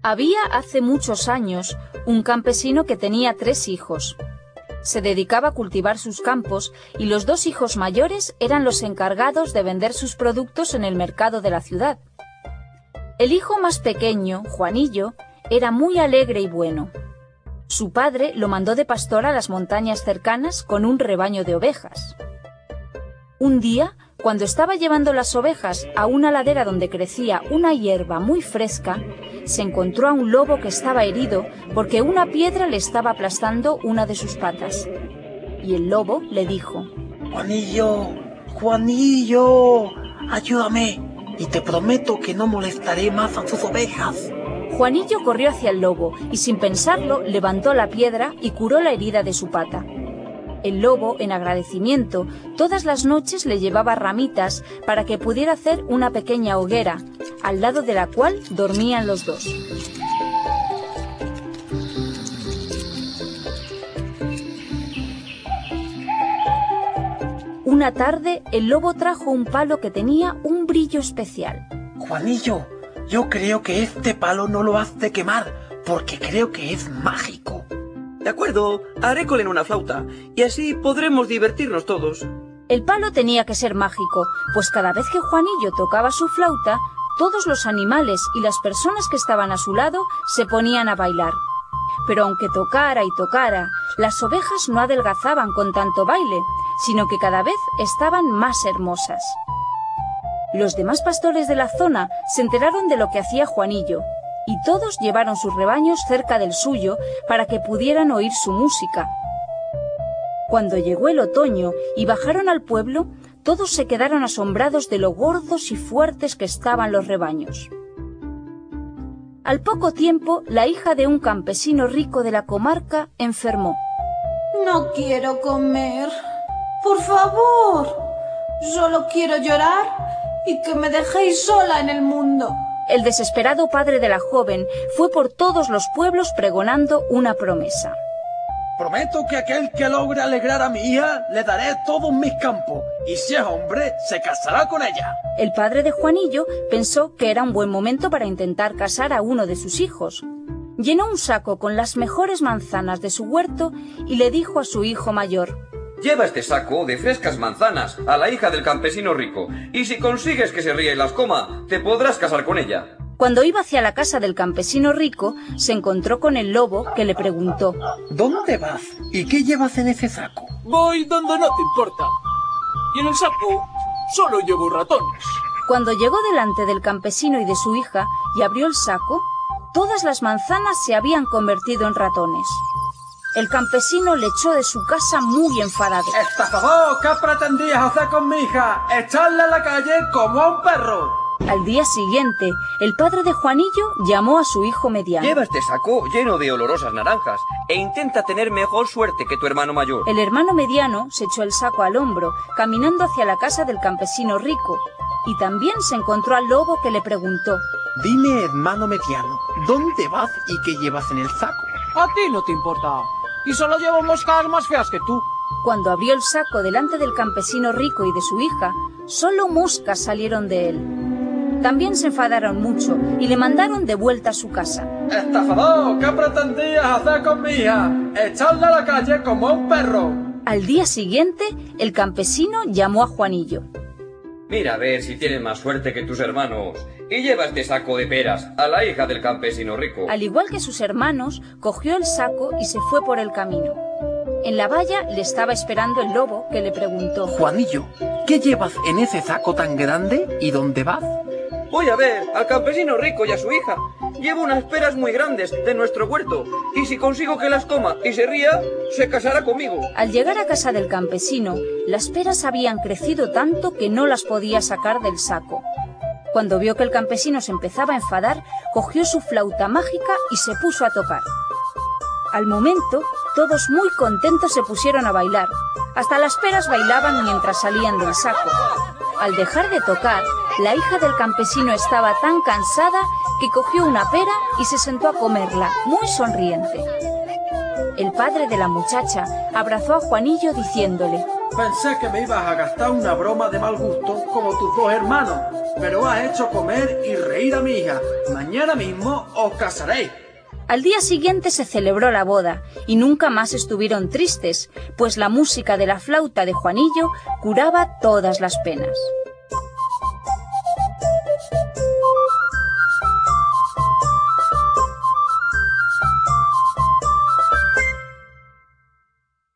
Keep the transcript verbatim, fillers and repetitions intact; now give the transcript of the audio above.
Había hace muchos años un campesino que tenía tres hijos. Se dedicaba a cultivar sus campos y los dos hijos mayores eran los encargados de vender sus productos en el mercado de la ciudad. El hijo más pequeño, Juanillo, era muy alegre y bueno. Su padre lo mandó de pastor a las montañas cercanas con un rebaño de ovejas. Un día, cuando estaba llevando las ovejas a una ladera donde crecía una hierba muy fresca, se encontró a un lobo que estaba herido porque una piedra le estaba aplastando una de sus patas. Y el lobo le dijo: «Juanillo, Juanillo, ayúdame, y te prometo que no molestaré más a tus ovejas». Juanillo corrió hacia el lobo y sin pensarlo levantó la piedra y curó la herida de su pata. El lobo, en agradecimiento, todas las noches le llevaba ramitas para que pudiera hacer una pequeña hoguera, al lado de la cual dormían los dos. Una tarde, el lobo trajo un palo que tenía un brillo especial. «Juanillo, yo creo que este palo no lo has de quemar, porque creo que es mágico». De acuerdo, haré con él una flauta, y así podremos divertirnos todos. El palo tenía que ser mágico, pues cada vez que Juanillo tocaba su flauta, todos los animales y las personas que estaban a su lado se ponían a bailar. Pero aunque tocara y tocara, las ovejas no adelgazaban con tanto baile, sino que cada vez estaban más hermosas. Los demás pastores de la zona se enteraron de lo que hacía Juanillo, y todos llevaron sus rebaños cerca del suyo para que pudieran oír su música. Cuando llegó el otoño y bajaron al pueblo, todos se quedaron asombrados de lo gordos y fuertes que estaban los rebaños. Al poco tiempo, la hija de un campesino rico de la comarca enfermó. «No quiero comer. Por favor. Solo quiero llorar y que me dejéis sola en el mundo». El desesperado padre de la joven fue por todos los pueblos pregonando una promesa. «Prometo que aquel que logre alegrar a mi hija le daré todos mis campos, y si es hombre, se casará con ella». El padre de Juanillo pensó que era un buen momento para intentar casar a uno de sus hijos. Llenó un saco con las mejores manzanas de su huerto y le dijo a su hijo mayor: «Lleva este saco de frescas manzanas a la hija del campesino rico, y si consigues que se ría y las coma, te podrás casar con ella». Cuando iba hacia la casa del campesino rico, se encontró con el lobo, que le preguntó: «¿Dónde vas? ¿Y qué llevas en ese saco?» «Voy donde no te importa. Y en el saco solo llevo ratones». Cuando llegó delante del campesino y de su hija y abrió el saco, todas las manzanas se habían convertido en ratones. El campesino le echó de su casa muy enfadado. «¡Estafador! ¿Qué pretendías hacer con mi hija? ¡Echarla a la calle como a un perro!». Al día siguiente, el padre de Juanillo llamó a su hijo mediano. «Lleva este saco lleno de olorosas naranjas e intenta tener mejor suerte que tu hermano mayor». El hermano mediano se echó el saco al hombro, caminando hacia la casa del campesino rico, y también se encontró al lobo, que le preguntó: «Dime, hermano mediano, ¿dónde vas y qué llevas en el saco?». «A ti no te importa. Y solo llevo moscas más feas que tú». Cuando abrió el saco delante del campesino rico y de su hija, solo moscas salieron de él. También se enfadaron mucho y le mandaron de vuelta a su casa. «¡Estafador! ¿Qué pretendías hacer con mi hija? ¡Echarla a la calle como a un perro!». Al día siguiente, el campesino llamó a Juanillo. «Mira a ver si tienes más suerte que tus hermanos, y lleva este saco de peras a la hija del campesino rico». Al igual que sus hermanos, cogió el saco y se fue por el camino. En la valla le estaba esperando el lobo, que le preguntó: «Juanillo, ¿qué llevas en ese saco tan grande y dónde vas?». «Voy a ver al campesino rico y a su hija. Llevo unas peras muy grandes de nuestro huerto, y si consigo que las coma y se ría, se casará conmigo». Al llegar a casa del campesino, las peras habían crecido tanto que no las podía sacar del saco. Cuando vio que el campesino se empezaba a enfadar, cogió su flauta mágica y se puso a tocar. Al momento, todos muy contentos se pusieron a bailar. Hasta las peras bailaban mientras salían del saco. Al dejar de tocar, la hija del campesino estaba tan cansada que cogió una pera y se sentó a comerla, muy sonriente. El padre de la muchacha abrazó a Juanillo diciéndole: «Pensé que me ibas a gastar una broma de mal gusto como tus dos hermanos, pero ha hecho comer y reír a mi hija. Mañana mismo os casaréis. Al día siguiente se celebró la boda y nunca más estuvieron tristes, pues la música de la flauta de Juanillo curaba todas las penas.